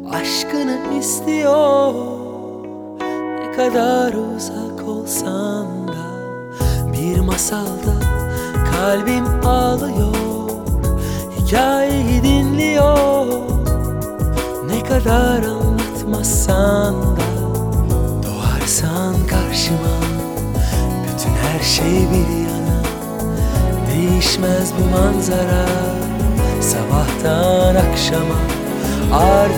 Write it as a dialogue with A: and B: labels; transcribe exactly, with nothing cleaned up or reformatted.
A: aşkını istiyor. Ne kadar uzak olsan da bir masalda kalbim ağlıyor. Hikayeyi dinliyor. Ne kadar anlatmazsan da doğarsan karşıma, bütün her şey bir yana. Değişmez bu manzara sabahtan akşama. Art